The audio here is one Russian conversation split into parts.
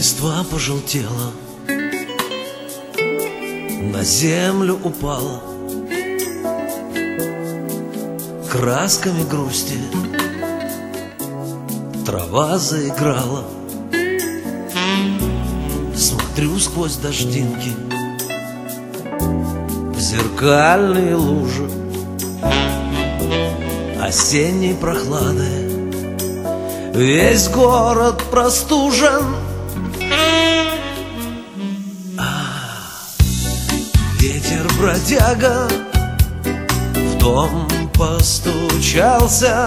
Листва пожелтела, на землю упала красками грусти. Трава заиграла. Смотрю сквозь дождинки в зеркальные лужи осенней прохлады. Весь город простужен. Ветер бродяга в дом постучался,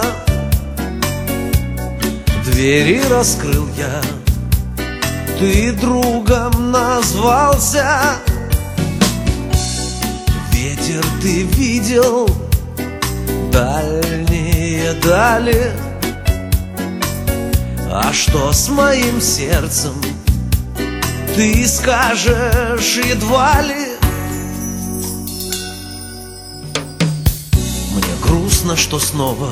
двери раскрыл я, ты другом назвался. Ветер, ты видел дальние дали, а что с моим сердцем, ты скажешь едва ли. Мне грустно, что снова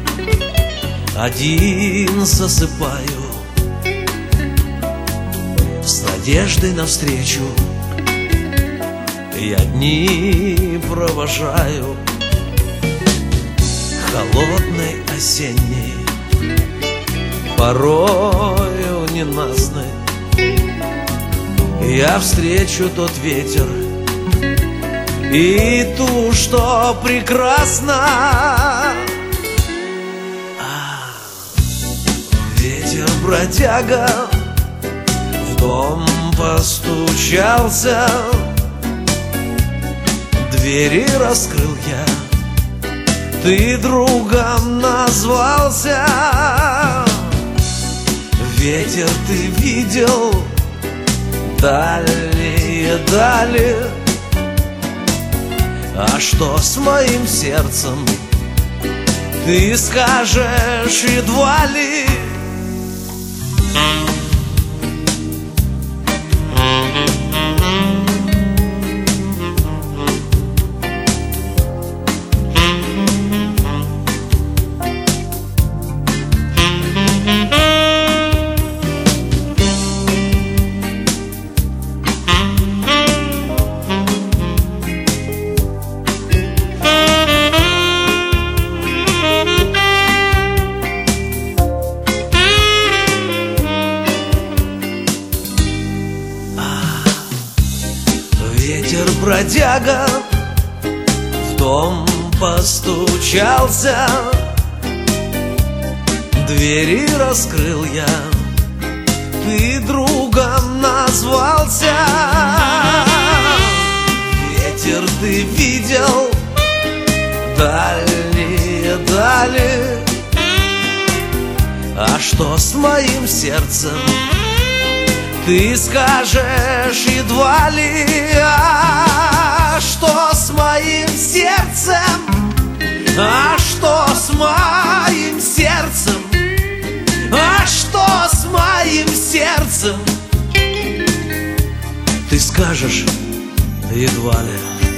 один засыпаю, с надеждой навстречу я дни провожаю. Холодной осенней, порою ненастной, я встречу тот ветер и ту, что прекрасна. Ветер бродяга в дом постучался, двери раскрыл я, ты другом назвался. Ветер, ты видел дальние дали, а что с моим сердцем, ты скажешь едва ли. Ветер бродяга в дом постучался, двери раскрыл я, ты другом назвался. Ветер, ты видел дальние дали, а что с моим сердцем, ты скажешь едва ли. А что с моим сердцем? А что с моим сердцем? А что с моим сердцем? Ты скажешь едва ли.